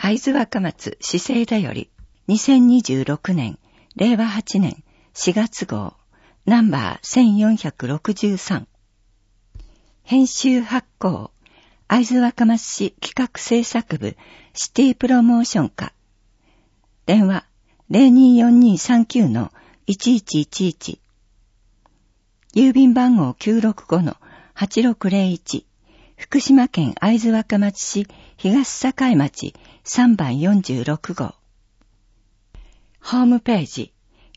会津若松市政だより2026年令和8年4月号ナンバー1463編集発行会津若松市企画制作部シティプロモーション課電話 024239-1111 郵便番号 965-8601 福島県会津若松市東境町3番46号ホームページ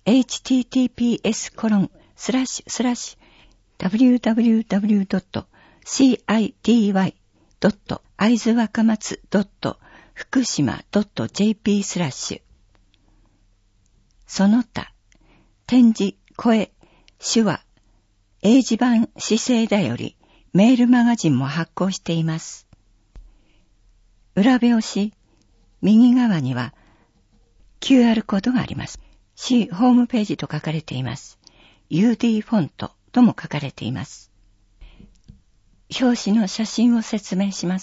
https://www.city.aizuwakamatsu.fukushima.jp/ その他点字、声、手話、英字版市政だよりメールマガジンも発行しています。裏表紙、右側には QR コードがあります。市ホームページと書かれています。UD フォントとも書かれています。表紙の写真を説明します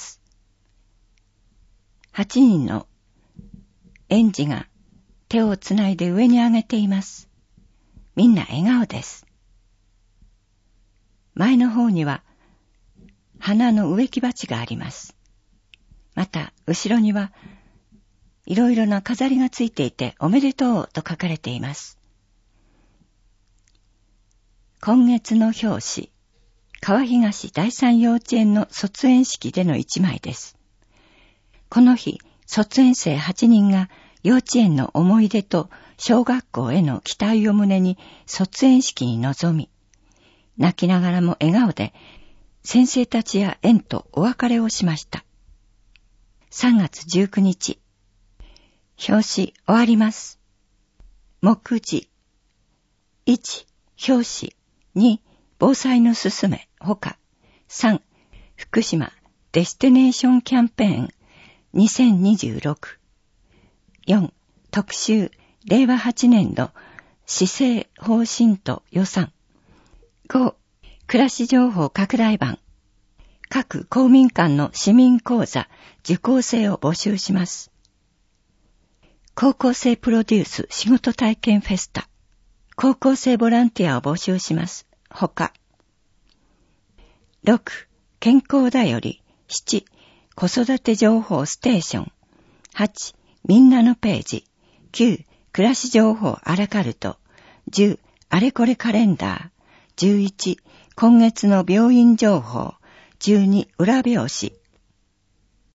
。8人の園児が手をつないで上に上げています。みんな笑顔です。前の方には花の植木鉢があります。また後ろにはいろいろな飾りがついていておめでとうと書かれています。今月の表紙、川東第三幼稚園の卒園式での一枚です。この日、卒園生8人が幼稚園の思い出と小学校への期待を胸に卒園式に臨み、泣きながらも笑顔で先生たちや園とお別れをしました。3月19日、表紙終わります。目次1、表紙2、防災のすすめほか3、福島デスティネーションキャンペーン2026 4、特集令和8年度市政方針と予算5、暮らし情報拡大版各公民館の市民講座受講生を募集します。高校生プロデュース仕事体験フェスタ高校生ボランティアを募集します。ほか6、健康だより7、子育て情報ステーション8、みんなのページ9、暮らし情報アラカルト10、あれこれカレンダー11、今月の病院情報12、裏表紙